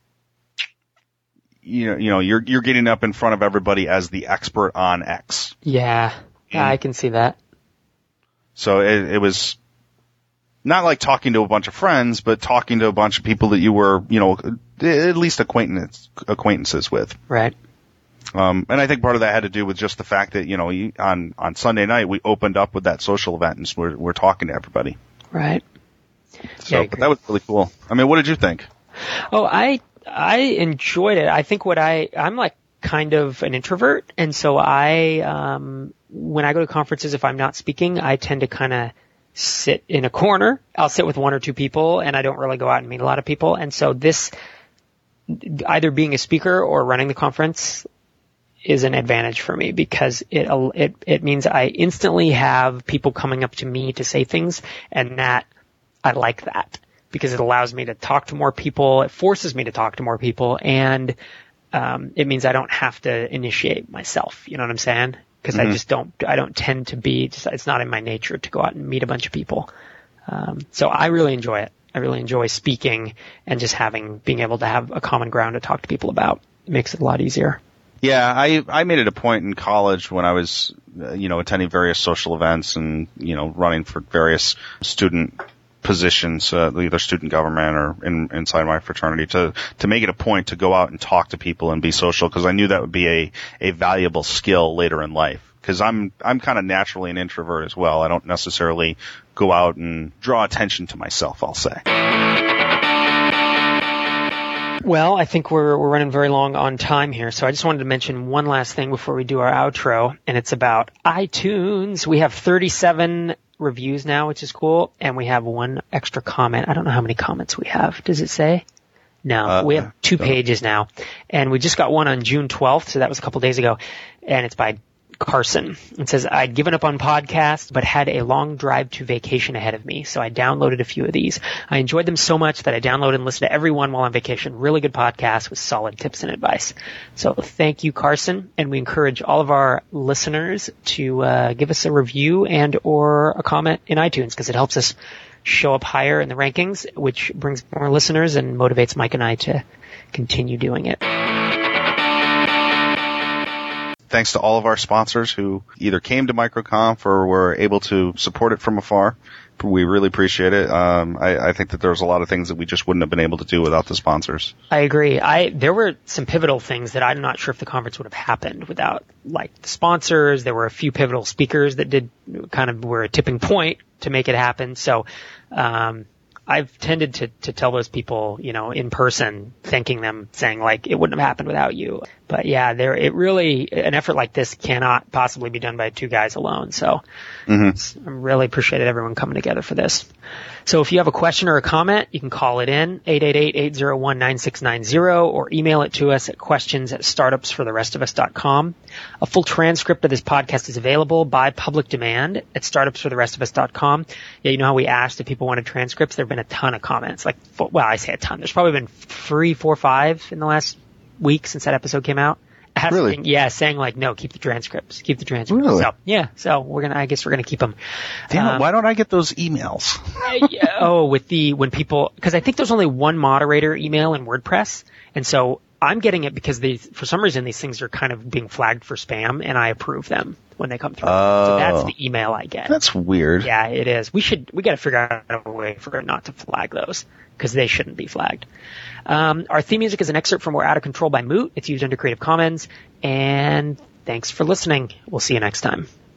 you know, you know, you're, you're getting up in front of everybody as the expert on X. Yeah. Yeah, I can see that. So it, it was not like talking to a bunch of friends, but talking to a bunch of people that you were, you know, at least acquaintance, acquaintances with. Right. Um, and I think part of that had to do with just the fact that, you know, on, on Sunday night, we opened up with that social event and we're, we're talking to everybody. Right. So, yeah, but that was really cool. I mean, what did you think? Oh, I, I enjoyed it. I think what I, I'm like kind of an introvert. And so I, um, when I go to conferences, if I'm not speaking, I tend to kind of sit in a corner. I'll sit with one or two people and I don't really go out and meet a lot of people. And so this, either being a speaker or running the conference is an advantage for me because it, it, it means I instantly have people coming up to me to say things, and that, I like that because it allows me to talk to more people. It forces me to talk to more people, and, um, it means I don't have to initiate myself. You know what I'm saying? Because mm-hmm. I just don't, I don't tend to be, just, it's not in my nature to go out and meet a bunch of people. Um, so I really enjoy it. I really enjoy speaking and just having, being able to have a common ground to talk to people about. It makes it a lot easier. Yeah, I, I made it a point in college when I was, uh, you know, attending various social events and, you know, running for various student positions, uh, either student government or in, inside my fraternity, to, to make it a point to go out and talk to people and be social, because I knew that would be a, a valuable skill later in life. Because I'm, I'm kind of naturally an introvert as well. I don't necessarily go out and draw attention to myself, I'll say. Well, I think we're we're running very long on time here, so I just wanted to mention one last thing before we do our outro, and it's about iTunes. We have thirty-seven reviews now, which is cool, and we have one extra comment. I don't know how many comments we have. Does it say? No, uh, we have two pages now, and we just got one on June twelfth, so that was a couple days ago, and it's by Carson. It says, I'd given up on podcasts, but had a long drive to vacation ahead of me, so I downloaded a few of these. I enjoyed them so much that I downloaded and listened to every one while on vacation. Really good podcast with solid tips and advice. So thank you, Carson, and we encourage all of our listeners to uh, give us a review and or a comment in iTunes, because it helps us show up higher in the rankings, which brings more listeners and motivates Mike and I to continue doing it. Thanks to all of our sponsors who either came to MicroConf or were able to support it from afar. We really appreciate it. Um, I, I think that there's a lot of things that we just wouldn't have been able to do without the sponsors. I agree. I there were some pivotal things that I'm not sure if the conference would have happened without, like, the sponsors. There were a few pivotal speakers that did kind of were a tipping point to make it happen. So, um, I've tended to, to tell those people, you know, in person, thanking them, saying, like, it wouldn't have happened without you. But yeah, there, it really, an effort like this cannot possibly be done by two guys alone. So mm-hmm. I really appreciated everyone coming together for this. So if you have a question or a comment, you can call it in, eight eight eight, eight zero one, nine six nine zero, or email it to us at questions at startups for the rest of us dot com. A full transcript of this podcast is available by public demand at startups for the rest of us dot com. Yeah, you know how we asked if people wanted transcripts? There have been a ton of comments. Like, well, I say a ton. There's probably been three, four, five in the last week since that episode came out. Asking, really? Yeah, saying like, no, keep the transcripts, keep the transcripts. Really? So, yeah, so we're gonna, I guess we're gonna keep them. Damn um, it, why don't I get those emails? oh, with the, when people, cause I think there's only one moderator email in WordPress. And so I'm getting it because they, for some reason, these things are kind of being flagged for spam, and I approve them when they come through. Oh. So that's the email I get. That's weird. Yeah, it is. We should we got to figure out a way for it not to flag those because they shouldn't be flagged. Um, our theme music is an excerpt from We're Out of Control by Moot. It's used under Creative Commons. And thanks for listening. We'll see you next time.